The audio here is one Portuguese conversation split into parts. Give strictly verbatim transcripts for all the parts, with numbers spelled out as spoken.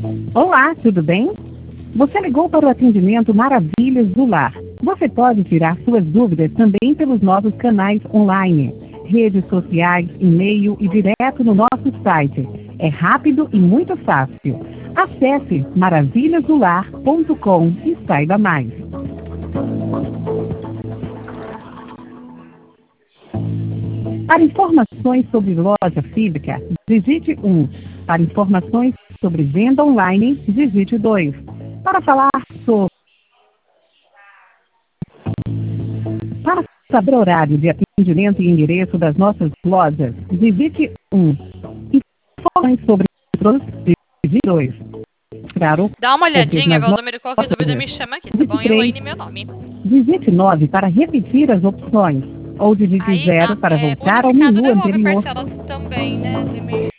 Olá, tudo bem? Você ligou para o atendimento Maravilhas do Lar. Você pode tirar suas dúvidas também pelos nossos canais online, redes sociais, e-mail e direto no nosso site. É rápido e muito fácil. Acesse maravilhas do lar ponto com e saiba mais. Para informações sobre loja física, digite um. Para informações sobre venda online, digite dois. Para falar sobre... Para saber o horário de atendimento e endereço das nossas lojas, digite um. Informações sobre produtos, digite dois. Claro, Dá uma olhadinha, nas Valdomiro, qualquer dúvida lojas, me chama aqui, tá digite bom? três. Elaine, meu nome. Digite nove para repetir as opções. Ou digite Aí, zero a, para é, voltar ao unificado menu devolve anterior. parcelas também, né, Demir?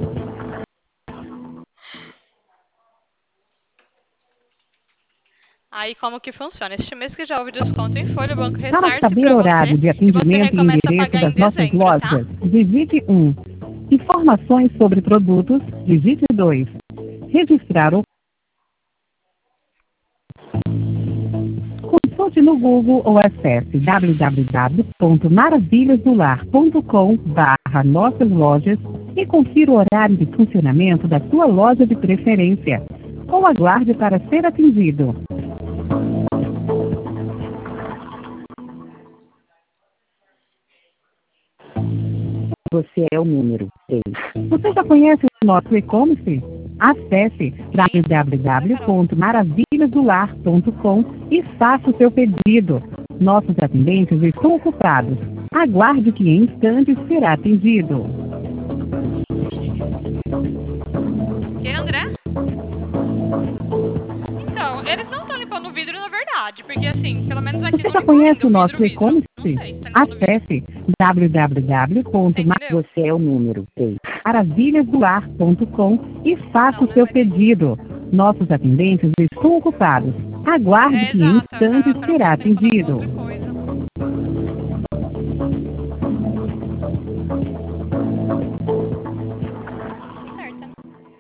Aí como que funciona? Este mês que já houve desconto em folha, o banco Para ressarce saber para o você horário de e você atendimento e recomeça a endereço pagar em das nossas dezembro, tá? lojas, digite um. Informações sobre produtos, digite dois. Registrar o... Consulte no Google ou acesse w w w ponto maravilhas do lar ponto com barra nossas lojas e confira o horário de funcionamento da sua loja de preferência. Ou aguarde para ser atendido. Você é o número três. Você já conhece o nosso e-commerce? Acesse w w w ponto maravilhas do lar ponto com e faça o seu pedido. Nossos atendentes estão ocupados. Aguarde que em instantes será atendido. Que, André? Então, eles não estão limpando o vidro, na verdade, porque assim, pelo menos aqui Você não já limpou conhece ainda o o nosso vidro, vidro. Não e-commerce? sei se tá limpando o vidro. Acesse w w w ponto Entendeu? você é o número três. maravilhas do lar ponto com e faça Não, o né, seu mas... pedido. Nossos atendentes estão ocupados. Aguarde É, que em exato, pra, instantes pra não será ficar telefone com atendido. outra coisa. Certo.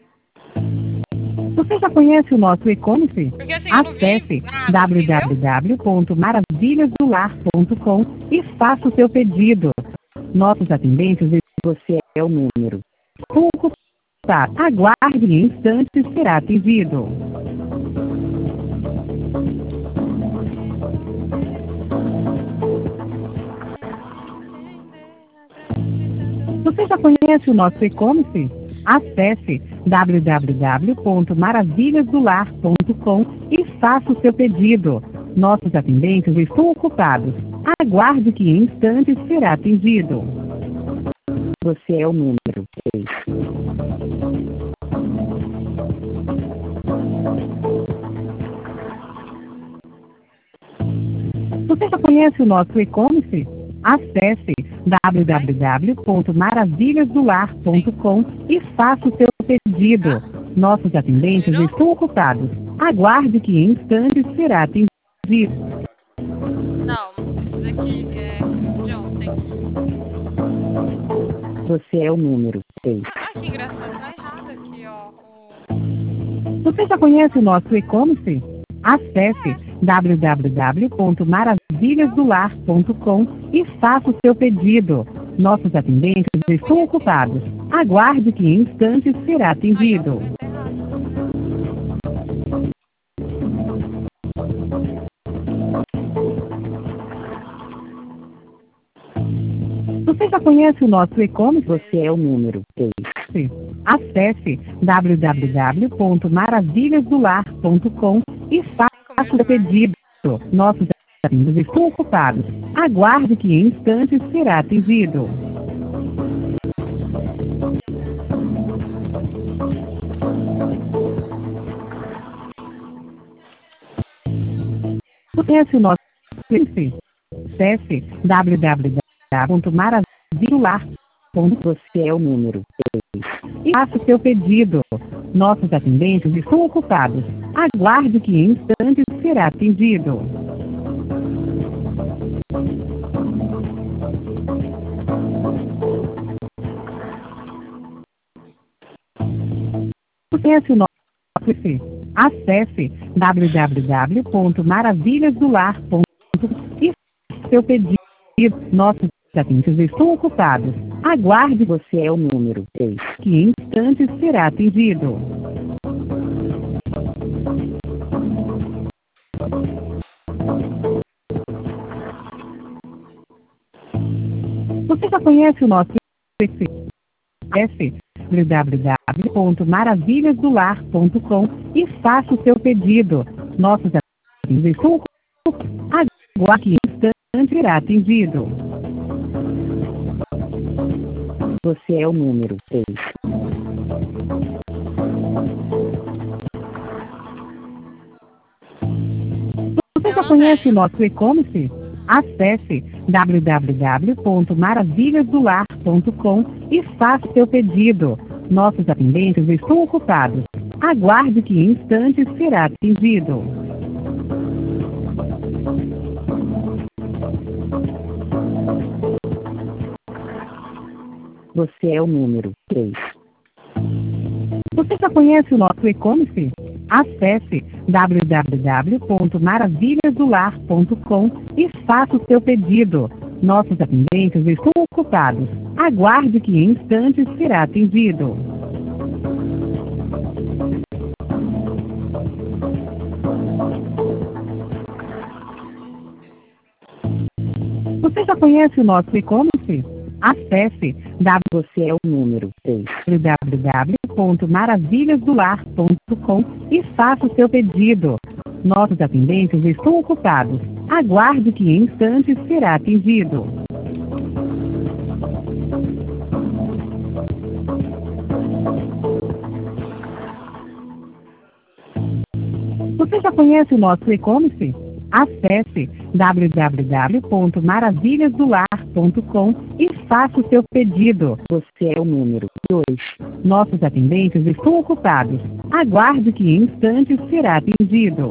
Você já conhece o nosso e-commerce? Porque assim, eu não Acesse vi nada, w entendeu? w w ponto maravilhas do lar ponto com e faça o seu pedido. Nossos atendentes, você é o número. Tá, aguarde em instantes será atendido. Você já conhece o nosso e-commerce? Acesse w w w ponto maravilhas do lar ponto com e faça o seu pedido. Nossos atendentes estão ocupados. Aguarde que em instantes será atendido. Você é o número três. Você já conhece o nosso e-commerce? Acesse w w w ponto maravilhas do lar ponto com e faça o seu pedido. Nossos atendentes estão ocupados. Aguarde que em instantes será atendido. Não, esse daqui é de ontem. Você é o número três. Ah, que engraçado, tá errado aqui, ó. O... Você já conhece o nosso e-commerce? Acesse w w w ponto maravilhas do lar ponto com e faça o seu pedido. Nossos atendentes estão ocupados. Aguarde que em instantes será atendido. Você já conhece o nosso e-commerce? Você é o número três. Acesse w w w ponto maravilhas do lar ponto com e faça o seu pedido. Nossos atendentes estão ocupados. Aguarde que em instantes será atendido. Você conhece o nosso e-commerce? Acesse w w w ponto maravilhas do lar ponto com. Você é o número três. E faça o seu pedido. Nossos atendentes estão ocupados. Aguarde que em instantes será atendido. Você conhece o nosso e-commerce. Acesse w w w ponto maravilhas do lar ponto com e faça seu pedido. Nossos atendentes estão ocupados. Aguarde, você é o número três, que em instantes será atendido. Você já conhece o nosso Acesse w w w ponto maravilhas do lar ponto com e faça o seu pedido. Nossos atendentes estão ocupados. Aguarde, que em instantes será atendido. Você é o número três. Você já conhece o nosso e-commerce? Acesse w w w ponto maravilhas do lar ponto com e faça seu pedido. Nossos atendentes estão ocupados. Aguarde, que em instantes será atendido. Você é o número três. Você já conhece o nosso e-commerce? Acesse w w w ponto maravilhas do lar ponto com e faça o seu pedido. Nossos atendentes estão ocupados. Aguarde, que em instantes será atendido. Você já conhece o nosso e-commerce? Acesse w você é o número três. w w w ponto maravilhas do lar ponto com e faça o seu pedido. Nossos atendentes estão ocupados. Aguarde, que em instantes será atendido. Você já conhece o nosso e-commerce? Acesse w w w ponto maravilhas do lar ponto com e faça o seu pedido. Você é o número dois. Nossos atendentes estão ocupados. Aguarde, que em instantes será atendido.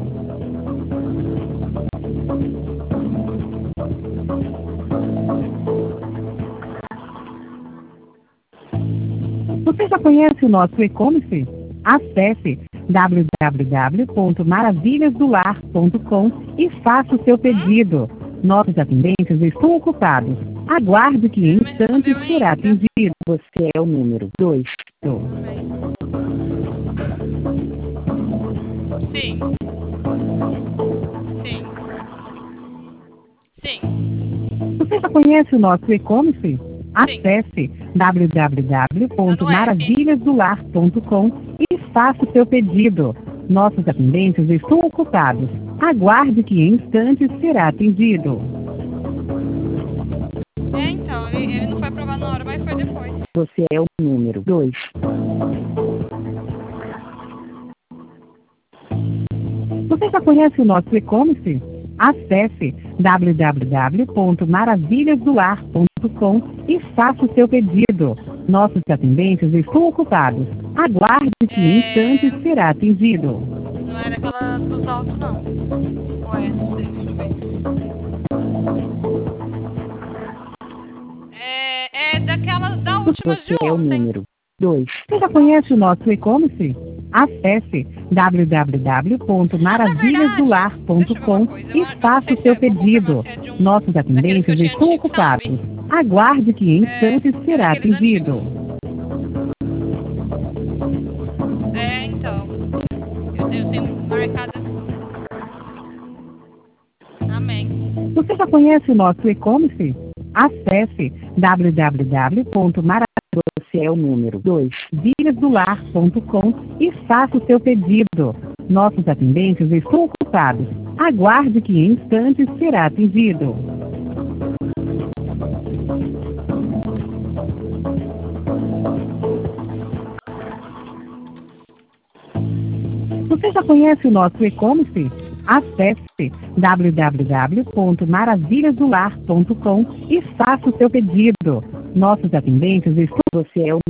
Você já conhece o nosso e-commerce? Acesse w w w ponto maravilhas do lar ponto com e faça o seu pedido. Nossos atendentes estão ocupados. Aguarde, que em instantes será atendido. Você é o número dois. Sim. Sim. Sim. Você já conhece o nosso e-commerce? Acesse w w w ponto maravilhas do lar ponto com e faça o seu pedido. Nossos atendentes estão ocupados. Aguarde, que em instantes será atendido. É, então, ele, ele não foi aprovado na hora, mas foi depois. Você é o número dois. Você já conhece o nosso e-commerce? Acesse w w w ponto maravilhas do lar ponto com e faça o seu pedido. Nossos atendentes estão ocupados. Aguarde, que em instantes será atendido. Não era aquela dos altos, não. Ué, não sei, deixa eu ver. É, é daquela, da última de Você é o ontem. número dois. Você já conhece o nosso e-commerce? Acesse w w w ponto maravilhas do lar ponto com e faça o seu pedido. Nossos atendentes estão ocupados. Aguarde, que em instantes será atendido. É, então. Eu tenho, eu tenho marcado. Amém. Você já conhece o nosso e-commerce? Acesse w w w ponto maravilhas Você é o número dois. maravilhas do lar ponto com e faça o seu pedido. Nossos atendentes estão ocupados. Aguarde, que em instantes será atendido. Você já conhece o nosso e-commerce? Acesse w w w ponto maravilhas do lar ponto com e faça o seu pedido. Nossos atendentes estão... Você é o